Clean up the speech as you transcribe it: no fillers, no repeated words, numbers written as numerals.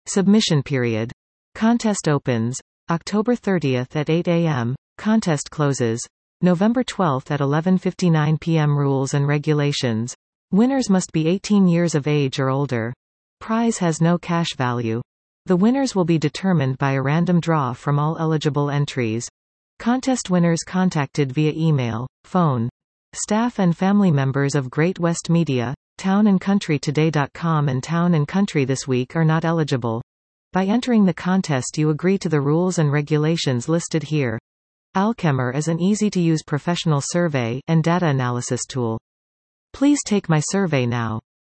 Submission period. Contest opens October 30th at 8 a.m. Contest closes November 12th at 11:59 p.m. Rules and regulations. Winners must be 18 years of age or older. Prize has no cash value. The winners will be determined by a random draw from all eligible entries. Contest winners contacted via email, phone. Staff and family members of Great West Media, TownandCountryToday.com and Town & Country This Week are not eligible. By entering the contest you agree to the rules and regulations listed here. Alchemer is an easy-to-use professional survey and data analysis tool. Please take my survey now.